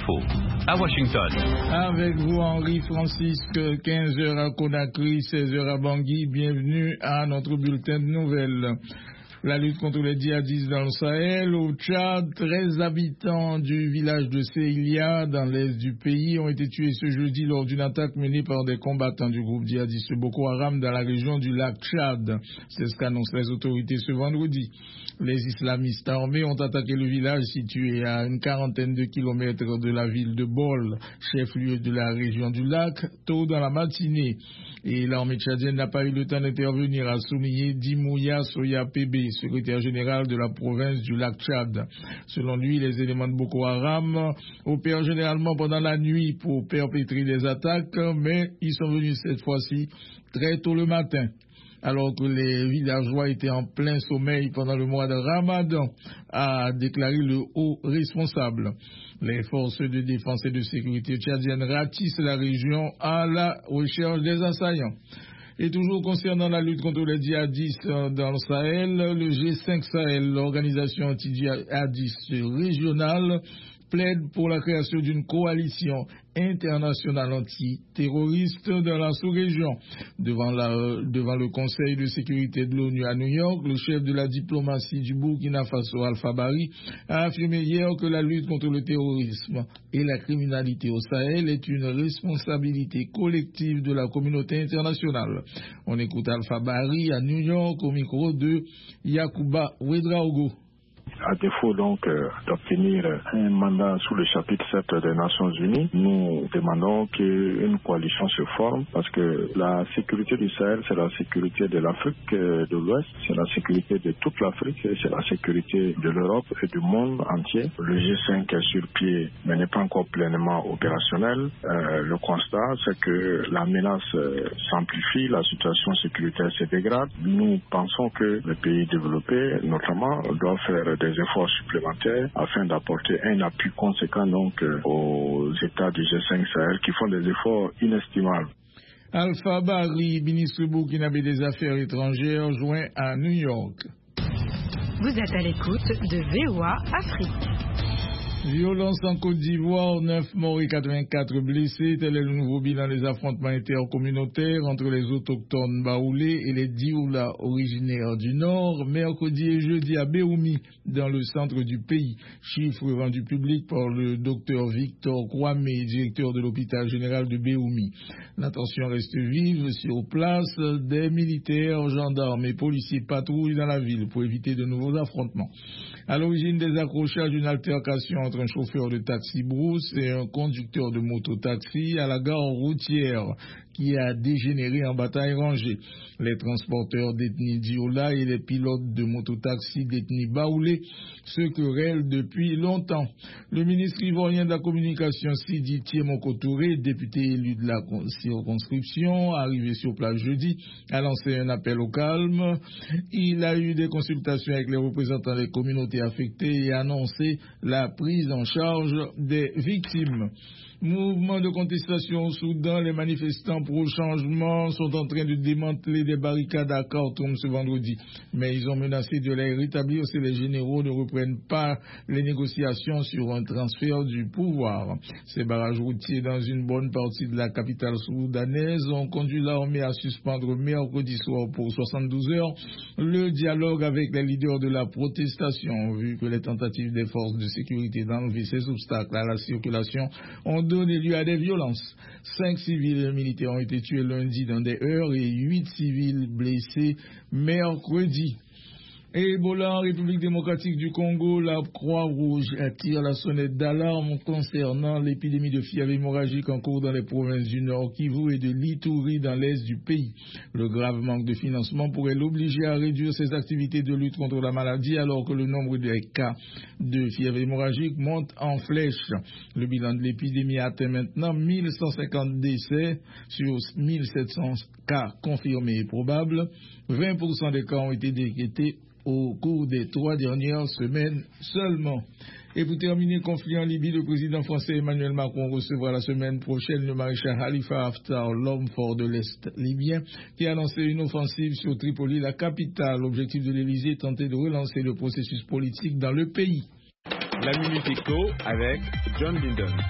Info à Washington. Avec vous, Henri Francisque, 15h à Conakry, 16h à Bangui. Bienvenue à notre bulletin de nouvelles. La lutte contre les djihadistes dans le Sahel. Au Tchad, 13 habitants du village de Seilia, dans l'est du pays, ont été tués ce jeudi lors d'une attaque menée par des combattants du groupe djihadiste Boko Haram dans la région du lac Tchad. C'est ce qu'annoncent les autorités ce vendredi. Les islamistes armés ont attaqué le village situé à une quarantaine de kilomètres de la ville de Bol, chef-lieu de la région du lac, tôt dans la matinée. Et l'armée tchadienne n'a pas eu le temps d'intervenir, a souligné Dimouya Soya Pébé, secrétaire général de la province du lac Tchad. Selon lui, les éléments de Boko Haram opèrent généralement pendant la nuit pour perpétrer des attaques, mais ils sont venus cette fois-ci très tôt le matin, alors que les villageois étaient en plein sommeil pendant le mois de Ramadan, a déclaré le haut responsable. Les forces de défense et de sécurité tchadiennes ratissent la région à la recherche des assaillants. Et toujours concernant la lutte contre les djihadistes dans le Sahel, le G5 Sahel, l'organisation anti-djihadiste régionale, plaide pour la création d'une coalition internationale antiterroriste dans la sous-région. Devant le Conseil de sécurité de l'ONU à New York, le chef de la diplomatie du Burkina Faso, Alpha Bari, a affirmé hier que la lutte contre le terrorisme et la criminalité au Sahel est une responsabilité collective de la communauté internationale. On écoute Alpha Bari à New York au micro de Yacouba Ouedraogo. À défaut donc d'obtenir un mandat sous le chapitre 7 des Nations Unies, nous demandons qu'une coalition se forme parce que la sécurité du Sahel, c'est la sécurité de l'Afrique de l'Ouest, c'est la sécurité de toute l'Afrique, c'est la sécurité de l'Europe et du monde entier. Le G5 est sur pied mais n'est pas encore pleinement opérationnel. Le constat, c'est que la menace s'amplifie, la situation sécuritaire se dégrade. Nous pensons que les pays développés, notamment, doivent faire des efforts supplémentaires afin d'apporter un appui conséquent donc aux États du G5 Sahel qui font des efforts inestimables. Alpha Bari, ministre burkinabé des Affaires étrangères, joint à New York. Vous êtes à l'écoute de VOA Afrique. Violence en Côte d'Ivoire, 9 morts et 84 blessés. Tel est le nouveau bilan des affrontements intercommunautaires entre les autochtones baoulés et les Dioula originaires du Nord, mercredi et jeudi à Béoumi, dans le centre du pays. Chiffre rendu public par le docteur Victor Kwame, directeur de l'hôpital général de Béoumi. La tension reste vive sur place. Des militaires, gendarmes et policiers patrouillent dans la ville pour éviter de nouveaux affrontements. À l'origine des accrochages, d'une altercation entre un chauffeur de taxi brousse et un conducteur de moto-taxi à la gare routière qui a dégénéré en bataille rangée. Les transporteurs d'ethnie Dioula et les pilotes de moto-taxi d'ethnie Baoulé se querellent depuis longtemps. Le ministre ivoirien de la communication Sidi Thiemoko Touré, député élu de la circonscription, arrivé sur place jeudi, a lancé un appel au calme. Il a eu des consultations avec les représentants des communautés affectées et a annoncé la prise en charge des victimes. Mouvement de contestation au Soudan, les manifestants pro-changement sont en train de démanteler des barricades à Khartoum ce vendredi. Mais ils ont menacé de les rétablir si les généraux ne reprennent pas les négociations sur un transfert du pouvoir. Ces barrages routiers dans une bonne partie de la capitale soudanaise ont conduit l'armée à suspendre mercredi soir pour 72 heures le dialogue avec les leaders de la protestation, vu que les tentatives des forces de sécurité d'enlever ces obstacles à la circulation ont donné lieu à des violences. 5 civils et militaires ont été tués lundi dans des heurts et 8 civils blessés mercredi. Et Ebola en République démocratique du Congo, la Croix-Rouge attire la sonnette d'alarme concernant l'épidémie de fièvre hémorragique en cours dans les provinces du Nord Kivu et de l'Ituri dans l'est du pays. Le grave manque de financement pourrait l'obliger à réduire ses activités de lutte contre la maladie alors que le nombre de cas de fièvre hémorragique monte en flèche. Le bilan de l'épidémie atteint maintenant 1150 décès sur 1700 cas confirmés et probables. 20% des cas ont été détectés au cours des 3 dernières semaines seulement. Et pour terminer, conflit en Libye, le président français Emmanuel Macron recevra la semaine prochaine le maréchal Khalifa Haftar, l'homme fort de l'Est libyen, qui a lancé une offensive sur Tripoli, la capitale. L'objectif de l'Élysée est tenter de relancer le processus politique dans le pays. La Minute Éco avec John Linden.